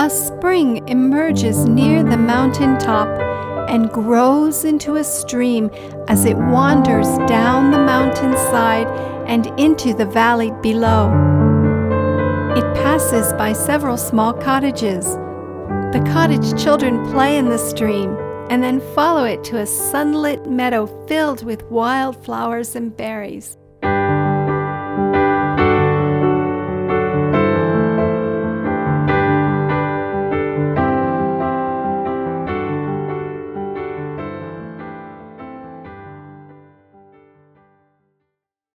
A spring emerges near the mountain top and grows into a stream as it wanders down the mountainside and into the valley below. It passes by several small cottages. The cottage children play in the stream and then follow it to a sunlit meadow filled with wild flowers and berries.